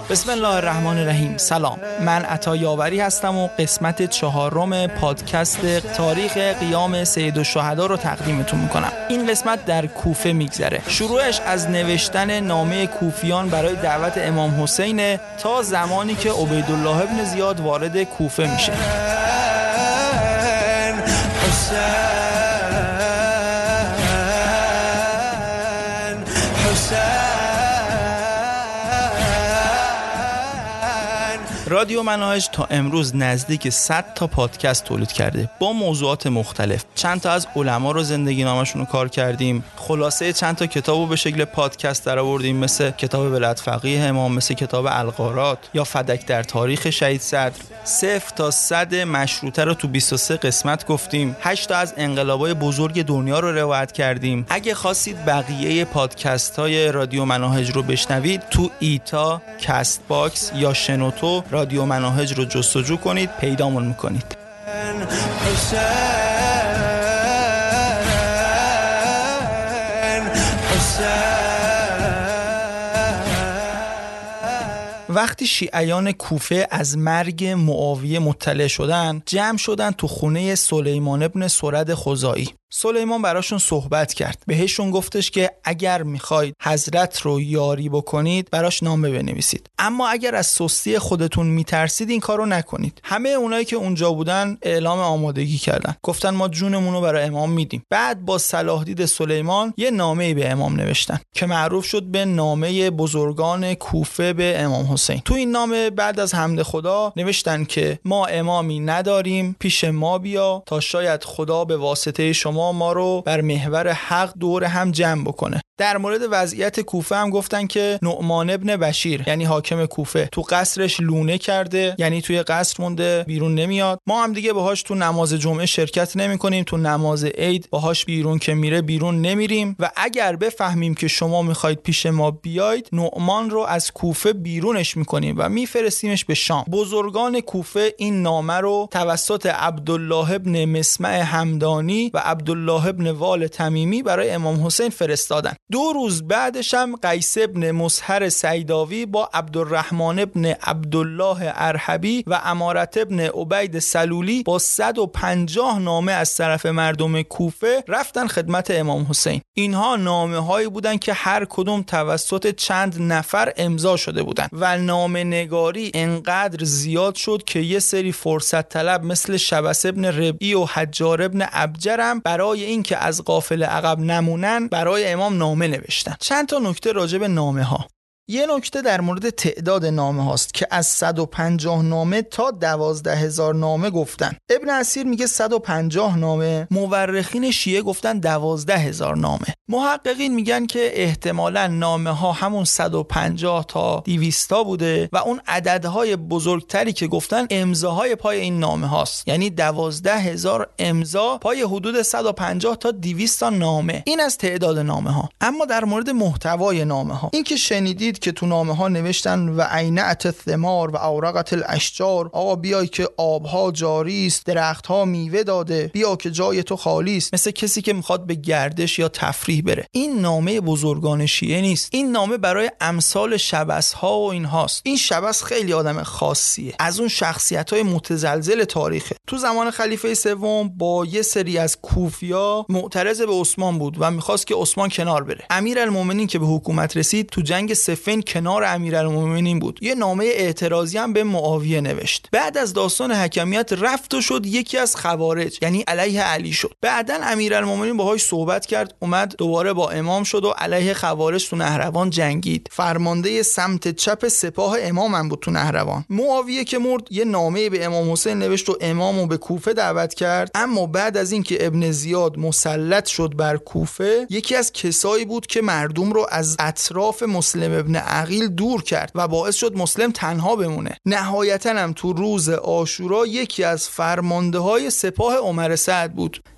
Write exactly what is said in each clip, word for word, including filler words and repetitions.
بسم الله الرحمن الرحیم. سلام، من عطا یاوری هستم و قسمت چهارم پادکست تاریخ قیام سید الشهدا رو تقدیمتون میکنم. این قسمت در کوفه میگذره. شروعش از نوشتن نامه کوفیان برای دعوت امام حسین تا زمانی که عبیدالله ابن زیاد وارد کوفه میشه. رادیو مناهج تا امروز نزدیک صد تا پادکست تولید کرده با موضوعات مختلف. چند تا از علما رو زندگی نامشون رو کار کردیم، خلاصه چند تا کتابو به شکل پادکست درآوردیم، مثل کتاب بلد فقیه امام، مثل کتاب الغارات یا فدک در تاریخ شهید صدر. صفر تا صد مشروطه رو تو بیست و سه قسمت گفتیم. هشت تا از انقلابای بزرگ دنیا رو روایت کردیم. اگه خواستید بقیه پادکست های رادیو مناهج رو بشنوید، تو ایتا، کست باکس یا شنوتو رادیو مناهج رو جستجو کنید، پیدامون میکنید. وقتی شیعیان کوفه از مرگ معاویه مطلع شدن، جمع شدن تو خونه سلیمان ابن سرد خزاعی. سلیمان براشون صحبت کرد، بهشون گفتش که اگر میخواید حضرت رو یاری بکنید براش نامه بنویسید، اما اگر از سستی خودتون میترسید این کارو نکنید. همه اونایی که اونجا بودن اعلام آمادگی کردن، گفتن ما جونمون رو برای امام میدیم. بعد با صلاح سلیمان یه نامه‌ای به امام نوشتن که معروف شد به نامه بزرگان کوفه به امام حسین. تو این نامه بعد از حمد خدا نوشتن که ما امامی نداریم، پیش ما بیا تا شاید خدا به واسطه شما ما ما رو بر محور حق دور هم جمع بکنه. در مورد وضعیت کوفه هم گفتن که نعمان ابن بشیر یعنی حاکم کوفه تو قصرش لونه کرده، یعنی توی قصر مونده، بیرون نمیاد. ما هم دیگه باهاش تو نماز جمعه شرکت نمی کنیم، تو نماز عید باهاش بیرون که میره بیرون نمیریم و اگر بفهمیم که شما میخواید پیش ما بیاید، نعمان رو از کوفه بیرونش میکنیم و میفرستیمش به شام. بزرگان کوفه این نامه رو توسط عبدالله ابن مسمع همدانی و عبدالله ابن وال تمیمی برای امام حسین فرستادن. دو روز بعدش هم قیس ابن مسهر سیداوی با عبدالرحمن ابن عبدالله ارحبی و امارت ابن عبید سلولی با صد و پنجاه نامه از طرف مردم کوفه رفتن خدمت امام حسین. اینها نامه هایی بودن که هر کدوم توسط چند نفر امضا شده بودن و نامه نگاری انقدر زیاد شد که یه سری فرصت طلب مثل شبس ابن ربعی و حجار ابن ابجرم برای اینکه از قافله عقب نمونن برای امام نامه نوشتن. چند تا نکته راجع به نامه ها. یه نکته در مورد تعداد نامه هاست که از صد و پنجاه نامه تا دوازده هزار نامه گفتن. ابن اسیر میگه صد و پنجاه نامه، مورخین شیعه گفتن دوازده هزار نامه. محققین میگن که احتمالاً نامه ها همون صد و پنجاه تا دویست تا بوده و اون عددهای بزرگتری که گفتن امضاهای پای این نامه هاست، یعنی دوازده هزار امضا پای حدود صد و پنجاه تا دویست تا نامه. این از تعداد نامه ها. اما در مورد محتوای نامه ها، این که شنیدید که تو نامه ها نوشتن و عینعت الثمار و اورقت الاشجار، آقا بیای که آبها جاری است، درختها میوه داده، بیا که جای تو خالی است، مثل کسی که میخواد به گردش یا تفریح بره. این نامه بزرگان شیعه نیست. این نامه برای امثال شبس ها و اینهاست. این شبس خیلی آدم خاصیه، از اون شخصیت های متزلزل تاریخه. تو زمان خلیفه سوم با یه سری از کوفیا معترض به عثمان بود و میخواست که عثمان کنار بره. امیرالمومنین که به حکومت رسید تو جنگ صفین کنار امیرالمومنین بود. یه نامه اعتراضی هم به معاویه نوشت. بعد از داستان حکمیت رفت و شد یکی از خوارج، یعنی علیه علی شد. بعداً امیرالمومنین باهاش صحبت کرد، اومد دوباره با امام شد و علیه خوارج تو نهروان جنگید. فرمانده سمت چپ سپاه امام هم بود تو نهروان. معاویه که مرد یه نامه به امام حسین نوشت و امامو به کوفه دعوت کرد. اما بعد از اینکه ابن زیاد مسلط شد بر کوفه، یکی از کسایی بود که مردم رو از اطراف مسلم ابن عقیل دور کرد و باعث شد مسلم تنها بمونه. نهایتاً هم تو روز عاشورا یکی از فرمانده های سپاه عمر سعد بود.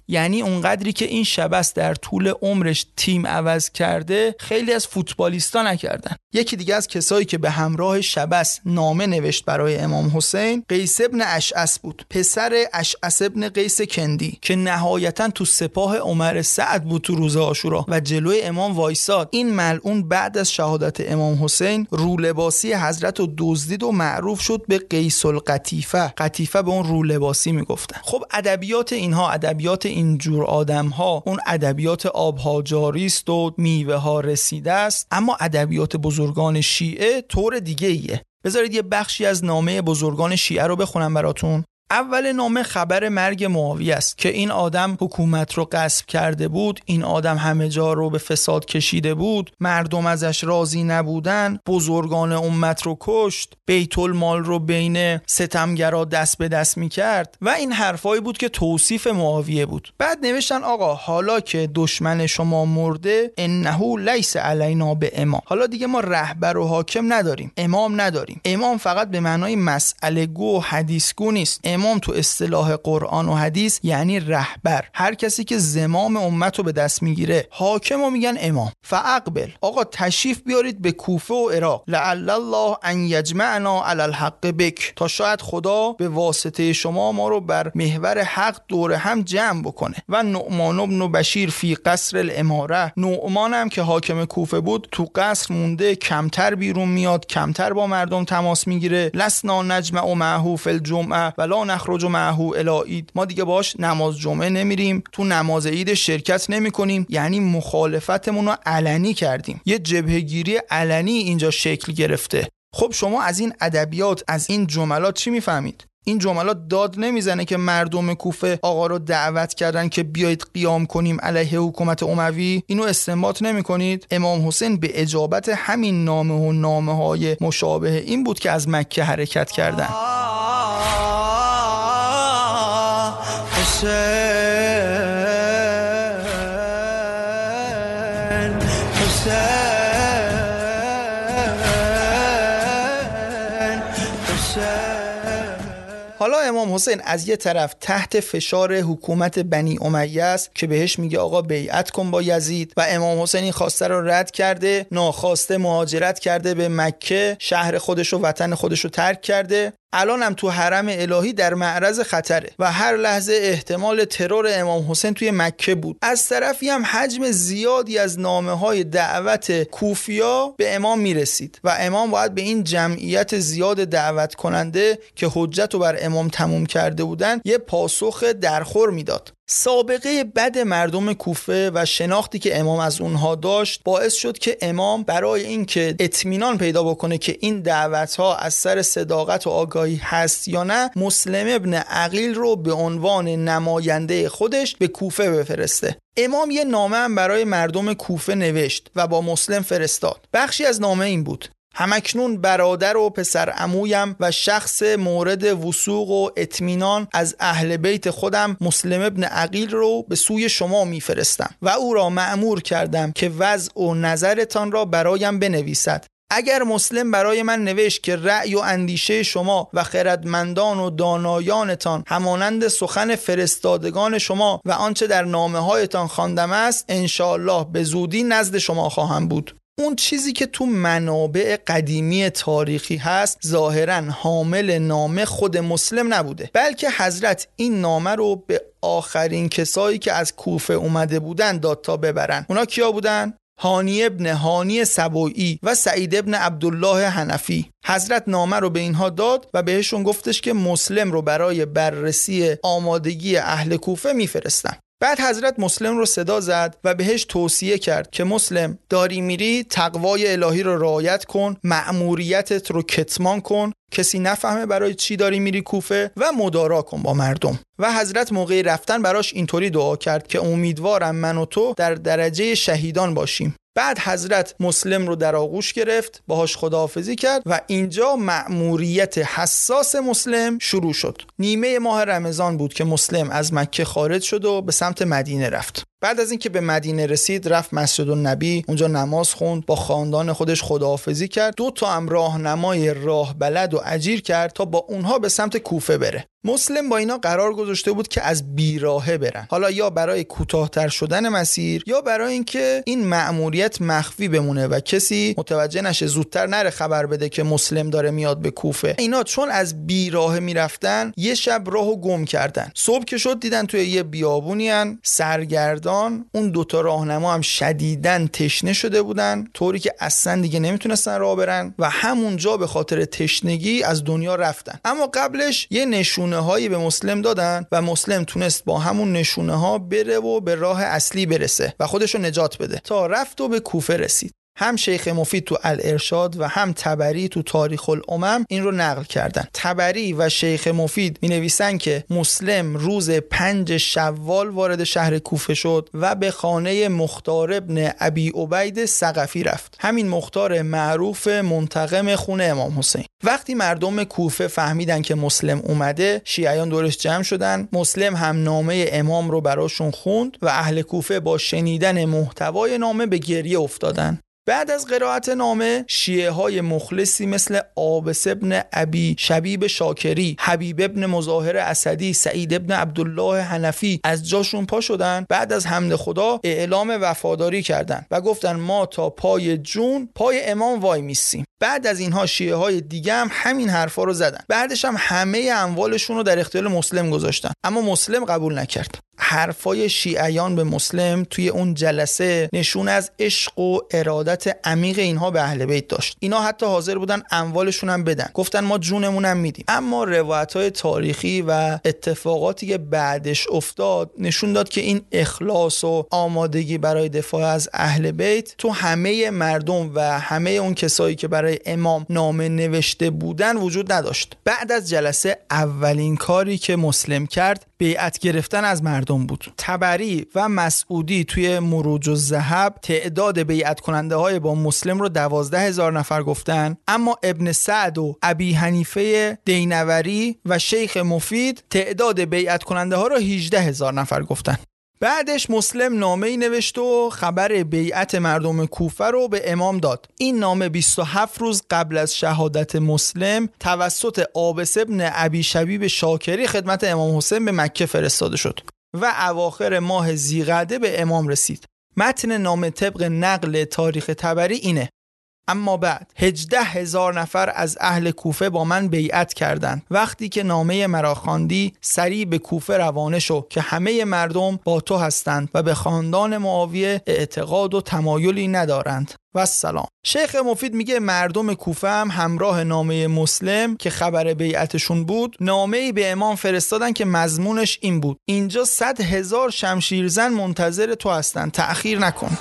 یعنی اونقدری که این شبس در طول عمرش تیم عوض کرده خیلی از فوتبالیستا نکردن. یکی دیگه از کسایی که به همراه شبس نامه نوشت برای امام حسین قیس ابن اشعث بود، پسر اشعث ابن قیس کندی که نهایتا تو سپاه عمر سعد بود تو روز عاشورا و جلوی امام وایساد. این ملعون بعد از شهادت امام حسین رولباسی حضرت رو دزدید و معروف شد به قیس القطیفه. قطیفه به اون رولباسی میگفتن. خب ادبیات اینها، ادبیات اینجور آدم‌ها، اون ادبیات آبها جاری است و میوه ها رسیده است، اما ادبیات بزرگان شیعه طور دیگه ایه. بذارید یه بخشی از نامه بزرگان شیعه رو بخونم براتون. اول نامه خبر مرگ معاویه است که این آدم حکومت رو غصب کرده بود، این آدم همه جا رو به فساد کشیده بود، مردم ازش راضی نبودن، بزرگان امت رو کشت، بیت المال رو بین ستمگرا دست به دست میکرد و این حرفایی بود که توصیف معاویه بود. بعد نوشتن آقا حالا که دشمن شما مرده انه لیس علینا به امام، حالا دیگه ما رهبر و حاکم نداریم، امام نداریم. امام فقط به معنای مسئله گو و حدیث گو نیست. امام تو اصطلاح قرآن و حدیث یعنی رهبر، هر کسی که زمام امت رو به دست میگیره. حاکم رو میگن امام. فاقبل، آقا تشریف بیارید به کوفه و عراق، لعل الله ان یجمعنا علی الحق بک، تا شاید خدا به واسطه شما ما رو بر محور حق دور هم جمع بکنه. و نعمان بن بشیر فی قصر الاماره، نعمان هم که حاکم کوفه بود تو قصر مونده، کمتر بیرون میاد، کمتر با مردم تماس میگیره. لسنا نجمع معه فی الجمعه ولا نخرج معه الی عید، ما دیگه باش نماز جمعه نمیریم، تو نماز عید شرکت نمیکنیم. یعنی مخالفتمون رو علنی کردیم، یه جبهه‌گیری علنی اینجا شکل گرفته. خب شما از این ادبیات، از این جملات چی میفهمید؟ این جملات داد نمیزنه که مردم کوفه آقا رو دعوت کردن که بیایید قیام کنیم علیه حکومت اموی؟ اینو استنباط نمی کنید؟ امام حسین به اجابت همین نامه و نامه های مشابه این بود که از مکه حرکت کردن. حسین حسین حالا امام حسین از یه طرف تحت فشار حکومت بنی امیه است که بهش میگه آقا بیعت کن با یزید و امام حسین این خواسته رو رد کرده، ناخواسته مهاجرت کرده به مکه، شهر خودش و وطن خودش رو ترک کرده. الان هم تو حرم الهی در معرض خطره و هر لحظه احتمال ترور امام حسین توی مکه بود. از طرفی هم حجم زیادی از نامه‌های دعوت کوفیا به امام میرسید و امام باید به این جمعیت زیاد دعوت کننده که حجت رو بر امام تموم کرده بودن یه پاسخ درخور میداد. سابقه بد مردم کوفه و شناختی که امام از اونها داشت باعث شد که امام برای اینکه اطمینان پیدا بکنه که این دعوت‌ها از سر صداقت و آگاهی هست یا نه، مسلم ابن عقیل رو به عنوان نماینده خودش به کوفه بفرسته. امام یه نامه هم برای مردم کوفه نوشت و با مسلم فرستاد. بخشی از نامه این بود: همکنون برادر و پسر عمویم و شخص مورد وثوق و اطمینان از اهل بیت خودم مسلم ابن عقیل رو به سوی شما میفرستم و او را مأمور کردم که وضع و نظرتان را برایم بنویسد. اگر مسلم برای من نوشت که رأی و اندیشه شما و خردمندان و دانایانتان همانند سخن فرستادگان شما و آنچه در نامه هایتان خواندم است، انشاءالله به زودی نزد شما خواهم بود. اون چیزی که تو منابع قدیمی تاریخی هست ظاهراً حامل نامه خود مسلم نبوده، بلکه حضرت این نامه رو به آخرین کسایی که از کوفه اومده بودن داد تا ببرن. اونا کیا بودن؟ هانی ابن هانی سبوئی و سعید ابن عبدالله حنفی. حضرت نامه رو به اینها داد و بهشون گفتش که مسلم رو برای بررسی آمادگی اهل کوفه میفرستن. بعد حضرت مسلم رو صدا زد و بهش توصیه کرد که مسلم داری میری تقوای الهی رو رعایت کن، مأموریتت رو کتمان کن، کسی نفهمه برای چی داری میری کوفه و مدارا کن با مردم. و حضرت موقع رفتن براش اینطوری دعا کرد که امیدوارم من و تو در درجه شهیدان باشیم. بعد حضرت مسلم رو در آغوش گرفت، باهاش خداحافظی کرد و اینجا مأموریت حساس مسلم شروع شد. نیمه ماه رمضان بود که مسلم از مکه خارج شد و به سمت مدینه رفت. بعد از اینکه به مدینه رسید رفت مسجد النبی، اونجا نماز خوند، با خاندان خودش خداحافظی کرد. دو تا هم راهنمای راه بلد و اجیر کرد تا با اونها به سمت کوفه بره. مسلم با اینا قرار گذاشته بود که از بیراهه برن، حالا یا برای کوتاه‌تر شدن مسیر یا برای اینکه این مأموریت مخفی بمونه و کسی متوجه نشه، زودتر نره خبر بده که مسلم داره میاد به کوفه. اینا چون از بیراهه میرفتن یه شب راهو گم کردن. صبح که شد دیدن توی یه بیابونی ان سرگردان. اون دوتا راهنما هم شدیداً تشنه شده بودن، طوری که اصلا دیگه نمیتونستن راه برن و همونجا به خاطر تشنگی از دنیا رفتن. اما قبلش یه نشون نشونه هایی به مسلم دادن و مسلم تونست با همون نشونه ها بره و به راه اصلی برسه و خودشو نجات بده تا رفت و به کوفه رسید. هم شیخ مفید تو الارشاد و هم طبری تو تاریخ الامم این رو نقل کردن. طبری و شیخ مفید می نویسن که مسلم روز پنج شوال وارد شهر کوفه شد و به خانه مختار ابن ابی عبید ثقفی رفت. همین مختار معروف منتقم خون امام حسین. وقتی مردم کوفه فهمیدن که مسلم اومده، شیعیان دورش جمع شدن. مسلم هم نامه امام رو براشون خوند و اهل کوفه با شنیدن محتوای نامه به گریه افتادن. بعد از قرائت نامه، شیعه های مخلصی مثل عابس ابن ابی شبیب شاکری، حبیب ابن مظاهر اسدی، سعید ابن عبدالله حنفی از جاشون پا شدن. بعد از حمد خدا اعلام وفاداری کردن و گفتن ما تا پای جون پای امام وای میسیم. بعد از اینها شیعه های دیگه هم همین حرفا رو زدن. بعدش هم همه اموالشون رو در اختیار مسلم گذاشتن، اما مسلم قبول نکرد. حرفای شیعیان به مسلم توی اون جلسه نشون از عشق و ارادت عمیق اینها به اهل بیت داشت. اینا حتی حاضر بودن اموالشون هم بدن، گفتن ما جونمون هم میدیم. اما روایت‌های تاریخی و اتفاقاتی که بعدش افتاد نشون داد که این اخلاص و آمادگی برای دفاع از اهل بیت تو همه مردم و همه اون کسایی که برای امام نامه نوشته بودن وجود نداشت. بعد از جلسه اولین کاری که مسلم کرد بیعت گرفتن از مردم بود. طبری و مسعودی توی مروج الذهب تعداد بیعت کننده های با مسلم رو دوازده هزار نفر گفتن، اما ابن سعد و ابی حنیفه دینوری و شیخ مفید تعداد بیعت کننده ها رو هجده هزار نفر گفتن. بعدش مسلم نامه‌ای نوشت و خبر بیعت مردم کوفه رو به امام داد. این نامه بیست و هفت روز قبل از شهادت مسلم توسط عابس ابن ابی شبیب شاکری خدمت امام حسین به مکه فرستاده شد و اواخر ماه ذیقعده به امام رسید. متن نامه طبق نقل تاریخ طبری اینه: اما بعد هجده هزار نفر از اهل کوفه با من بیعت کردند. وقتی که نامه مرا خواندی سریع به کوفه روانه شو که همه مردم با تو هستند و به خاندان معاویه اعتقاد و تمایلی ندارند. و السلام. شیخ مفید میگه مردم کوفه هم همراه نامه مسلم که خبر بیعتشون بود نامه‌ای به امام فرستادن که مضمونش این بود: اینجا صد هزار شمشیرزن منتظر تو هستن، تأخیر نکن.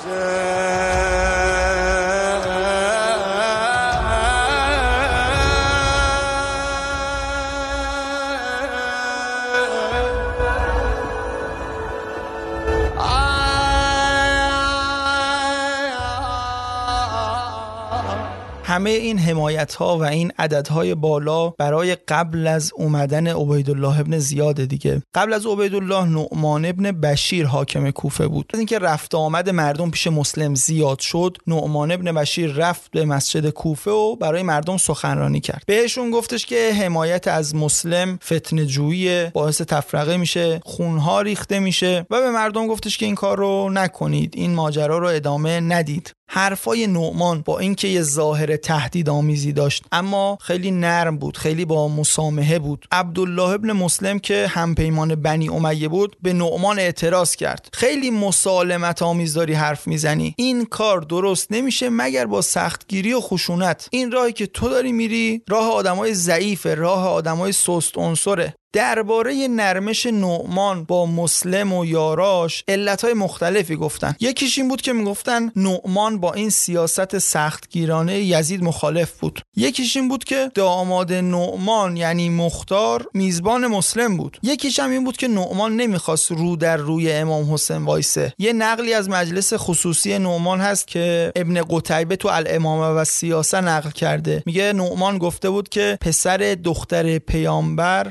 همه این حمایت‌ها و این عددهای بالا برای قبل از اومدن عبیدالله ابن زیاد دیگه. قبل از عبیدالله نعمان ابن بشیر حاکم کوفه بود. از اینکه رفت آمد مردم پیش مسلم زیاد شد، نعمان ابن بشیر رفت به مسجد کوفه و برای مردم سخنرانی کرد. بهشون گفتش که حمایت از مسلم فتنه جویی، باعث تفرقه میشه، خونها ریخته میشه و به مردم گفتش که این کار رو نکنید، این ماجرا رو ادامه ندید. حرفای نعمان با اینکه یه ظاهر تهدید آمیزی داشت اما خیلی نرم بود، خیلی با مسامحه بود. عبدالله ابن مسلم که همپیمان بنی امیه بود به نعمان اعتراض کرد: خیلی مسالمت آمیز داری حرف میزنی، این کار درست نمیشه مگر با سختگیری و خشونت. این راهی که تو داری میری راه آدمای ضعیف، راه آدمای سست عنصره. درباره نرمش نعمان با مسلم و یاراش علتهای مختلفی گفتن. یکیش این بود که میگفتن نعمان با این سیاست سختگیرانه یزید مخالف بود. یکیش این بود که داماد نعمان یعنی مختار میزبان مسلم بود. یکیش هم این بود که نعمان نمیخواست رو در روی امام حسین وایسه. یه نقلی از مجلس خصوصی نعمان هست که ابن قتیبه تو الامامه و سیاست نقل کرده. میگه نعمان گفته بود که پسر دختر پیامبر پیش ما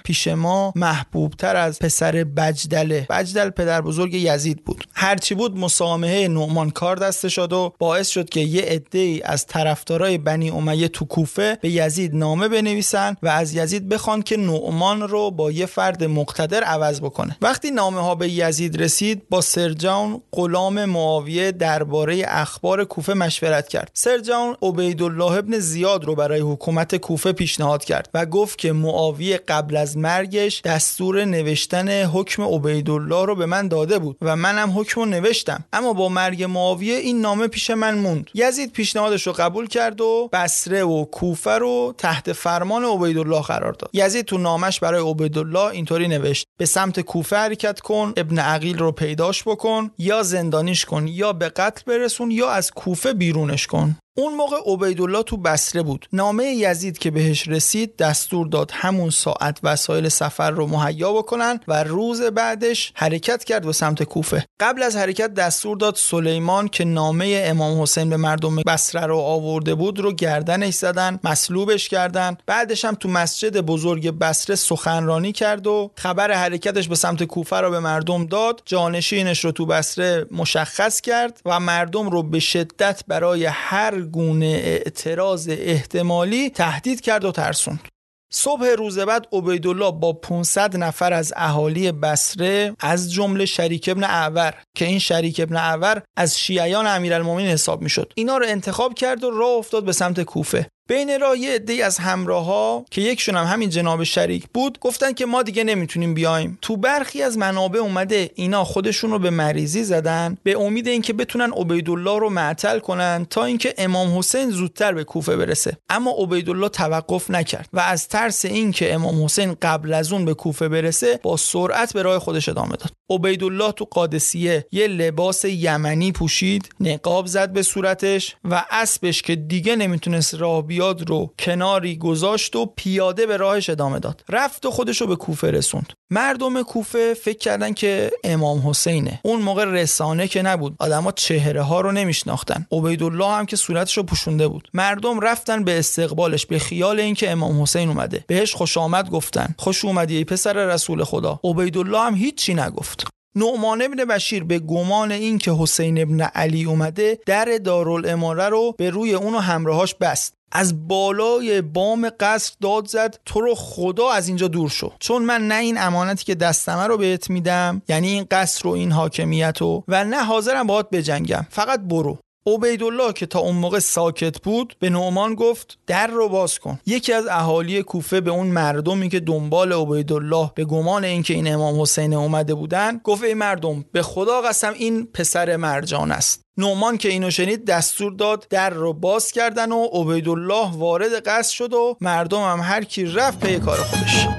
آدما محبوبتر از پسر بجدله. بجدل پدر بزرگ یزید بود. هرچی بود مسامحه نعمان کار دست شد و باعث شد که یه عده‌ای از طرفدارای بنی امیه تو کوفه به یزید نامه بنویسن و از یزید بخوان که نعمان رو با یه فرد مقتدر عوض بکنه. وقتی نامه ها به یزید رسید، با سرجان غلام معاویه درباره اخبار کوفه مشورت کرد. سرجان عبیدالله ابن زیاد رو برای حکومت کوفه پیشنهاد کرد و گفت که معاویه قبل از مرگش دستور نوشتن حکم عبیدالله رو به من داده بود و منم حکم رو نوشتم، اما با مرگ معاویه این نامه پیش من موند. یزید پیشنهادش رو قبول کرد و بصره و کوفه رو تحت فرمان عبیدالله قرار داد. یزید تو نامش برای عبیدالله اینطوری نوشت: به سمت کوفه حرکت کن، ابن عقیل رو پیداش بکن، یا زندانیش کن، یا به قتل برسون، یا از کوفه بیرونش کن. اون موقع عبیدالله تو بصره بود. نامه یزید که بهش رسید دستور داد همون ساعت وسایل سفر رو مهیا بکنن و روز بعدش حرکت کرد به سمت کوفه. قبل از حرکت دستور داد سلیمان که نامه امام حسین به مردم بصره رو آورده بود رو گردنش زدن، مصلوبش کردن. بعدش هم تو مسجد بزرگ بصره سخنرانی کرد و خبر حرکتش به سمت کوفه رو به مردم داد. جانشینش رو تو بصره مشخص کرد و مردم رو به شدت برای هر گونه اعتراض احتمالی تهدید کرد و ترسوند. صبح روز بعد عبیدالله با پانصد نفر از اهالی بصره از جمله شریک ابن اعور که این شریک ابن اعور از شیعیان امیرالمومنین حساب میشد، اینا رو انتخاب کرد و راه افتاد به سمت کوفه. بین راه یه عده‌ای از همراها که یکشون هم همین جناب شریک بود گفتن که ما دیگه نمیتونیم بیایم. تو برخی از منابع اومده اینا خودشون رو به مریضی زدن به امید اینکه بتونن عبیدالله رو معطل کنن تا اینکه امام حسین زودتر به کوفه برسه. اما عبیدالله توقف نکرد و از ترس اینکه امام حسین قبل از اون به کوفه برسه با سرعت به راه خودش ادامه داد. عبیدالله تو قادسیه یه لباس یمنی پوشید، نقاب زد به صورتش و اسبش که دیگه نمیتونست راه بیاد رو کناری گذاشت و پیاده به راهش ادامه داد. رفت و خودش رو به کوفه رسوند. مردم کوفه فکر کردن که امام حسینه. اون موقع رسانه که نبود، آدما چهره ها رو نمیشناختن. عبیدالله هم که صورتش رو پوشونده بود. مردم رفتن به استقبالش به خیال اینکه امام حسین اومده. بهش خوش آمد گفتن. خوش اومدی ای پسر رسول خدا. عبیدالله هم هیچی نگفت. نعمان ابن بشیر به گمان این که حسین ابن علی اومده در دارالاماره رو به روی اون و همراهاش بست. از بالای بام قصر داد زد تو رو خدا از اینجا دور شو، چون من نه این امانتی که دستمه رو بهت میدم، یعنی این قصر و این حاکمیت رو، و نه حاضرم باهات بجنگم، فقط برو. عبیدالله که تا اون موقع ساکت بود به نعمان گفت در رو باز کن. یکی از اهالی کوفه به اون مردمی که دنبال عبیدالله به گمان اینکه این امام حسین اومده بودن گفت ای مردم به خدا قسم این پسر مرجان است. نعمان که اینو شنید دستور داد در رو باز کردن و عبیدالله وارد قصر شد و مردم هم هر کی رفت پی کار خودش.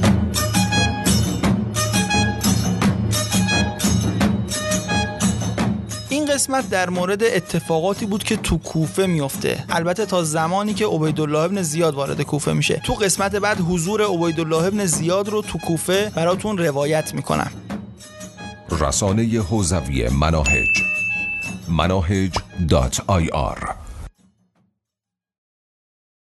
این قسمت در مورد اتفاقاتی بود که تو کوفه میفته، البته تا زمانی که عبیدالله ابن زیاد وارد کوفه میشه. تو قسمت بعد حضور عبیدالله ابن زیاد رو تو کوفه براتون روایت میکنم. رسانه حوزوی مناهج مناهج دات آی آر